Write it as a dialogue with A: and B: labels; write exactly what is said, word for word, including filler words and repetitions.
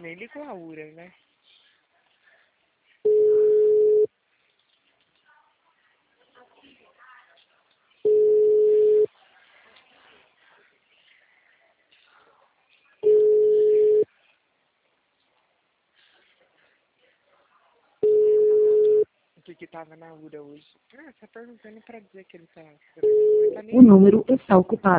A: nem ligou a U R A, né? O que que tava na U R A hoje? Ah, tá perguntando pra dizer que ele tá... Ele tá nem...
B: O número está ocupado.